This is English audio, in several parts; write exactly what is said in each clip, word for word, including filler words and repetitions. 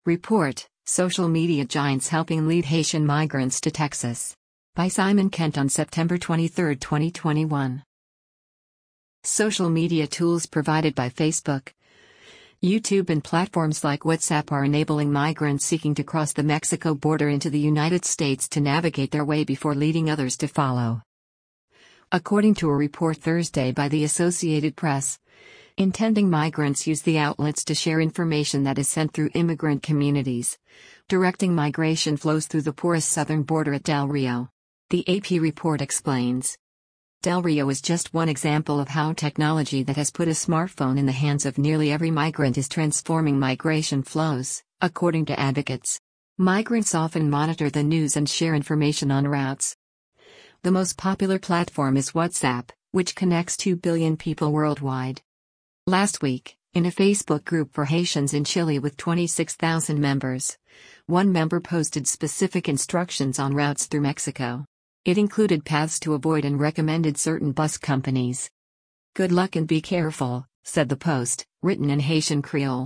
Report, Social Media Giants Helping Lead Haitian Migrants to Texas. By Simon Kent on September twenty-third, twenty twenty-one. Social media tools provided by Facebook, YouTube and platforms like WhatsApp are enabling migrants seeking to cross the Mexico border into the United States to navigate their way before leading others to follow. According to a report Thursday by the Associated Press, intending migrants use the outlets to share information that is sent through immigrant communities, directing migration flows through the porous southern border at Del Rio. The A P report explains. Del Rio is just one example of how technology that has put a smartphone in the hands of nearly every migrant is transforming migration flows, according to advocates. Migrants often monitor the news and share information on routes. The most popular platform is WhatsApp, which connects two billion people worldwide. Last week, in a Facebook group for Haitians in Chile with twenty-six thousand members, one member posted specific instructions on routes through Mexico. It included paths to avoid and recommended certain bus companies. "Good luck and be careful," said the post, written in Haitian Creole.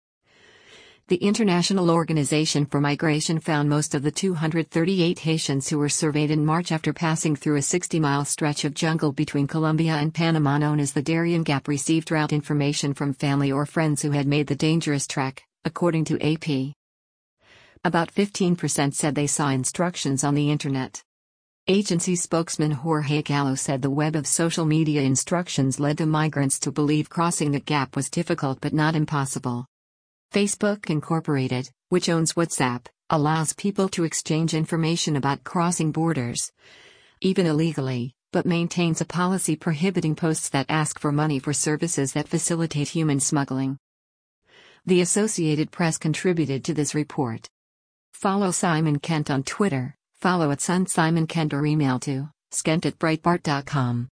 The International Organization for Migration found most of the two hundred thirty-eight Haitians who were surveyed in March after passing through a sixty-mile stretch of jungle between Colombia and Panama known as the Darien Gap received route information from family or friends who had made the dangerous trek, according to A P. About fifteen percent said they saw instructions on the internet. Agency spokesman Jorge Gallo said the web of social media instructions led to migrants to believe crossing the gap was difficult but not impossible. Facebook Incorporated, which owns WhatsApp, allows people to exchange information about crossing borders, even illegally, but maintains a policy prohibiting posts that ask for money for services that facilitate human smuggling. The Associated Press contributed to this report. Follow Simon Kent on Twitter, follow at Sun Simon Kent or email to skent at breitbart dot com.